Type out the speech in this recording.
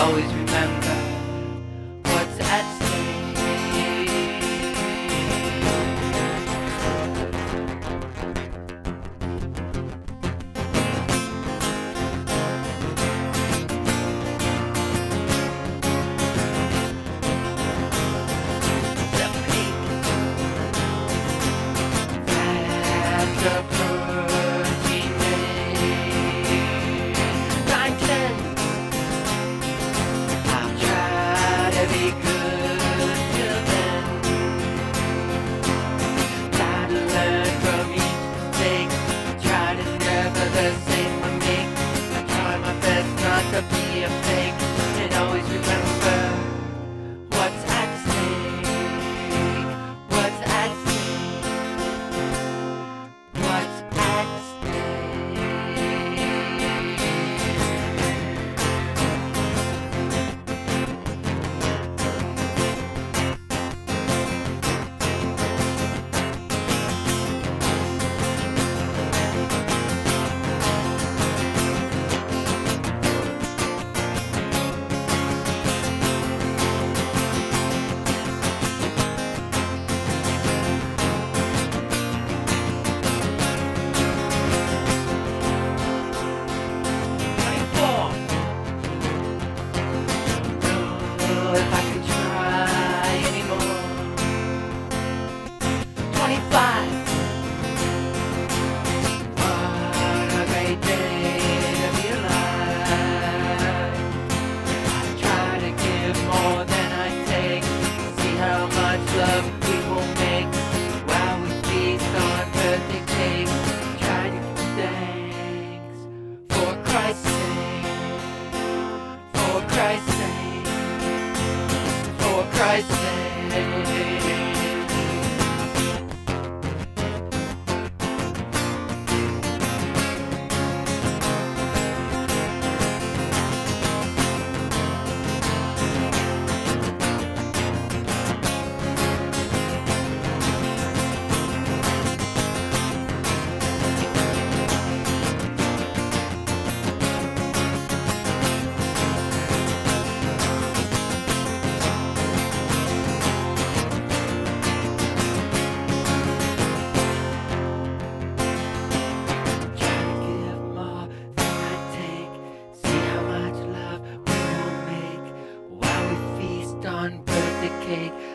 always remember what's at stake. The peak that's approaching me. 9:10. I'll try to be good till then. Try to learn from each mistake. Try to never the same mistake. I try my best not to be a fake. And always remember what's at stake. What's at stake. What's at stake. If I could try anymore. 25. What a great day to be alive. I try to give more than I take. See how much love we will make while we feast on birthday cake. Try to give thanks for Christ's sake. For Christ's sake. For Christ's sake. On birthday cake.